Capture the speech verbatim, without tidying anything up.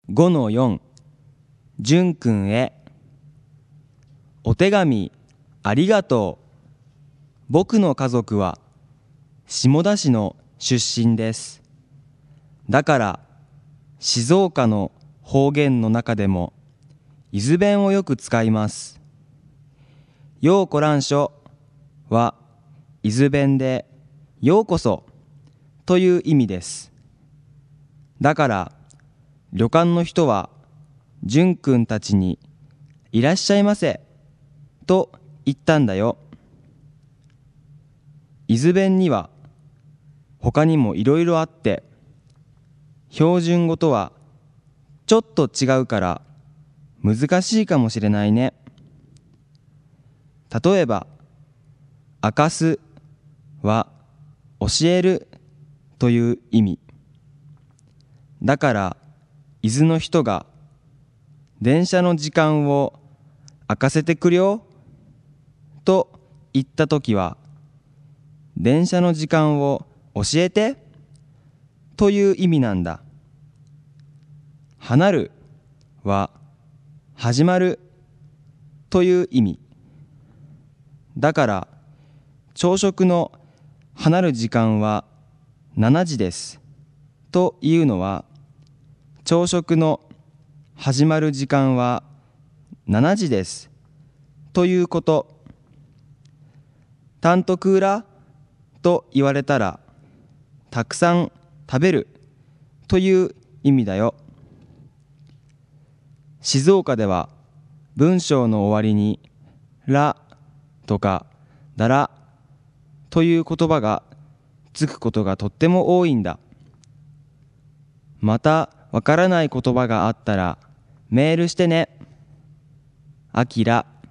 ごのよん、じゅんくんへ。お手紙ありがとう。僕の家族は下田市の出身です。だから静岡の方言の中でも伊豆弁をよく使います。ようこらんしょは伊豆弁でようこそという意味です。だから旅館の人はじゅんくんたちにいらっしゃいませと言ったんだよ。伊豆弁には他にもいろいろあって、標準語とはちょっと違うから難しいかもしれないね。例えば、明かすは教えるという意味。だから伊豆の人が電車の時間を明かせてくれよと言ったときは、電車の時間を教えてという意味なんだ。離るは始まるという意味。だから朝食の離る時間はしちじですというのは、朝食の始まる時間はしちじですということ。たんとクーラと言われたら、たくさん食べるという意味だよ。静岡では文章の終わりにらとかだらという言葉がつくことがとっても多いんだ。またわからない言葉があったらメールしてね。あきら。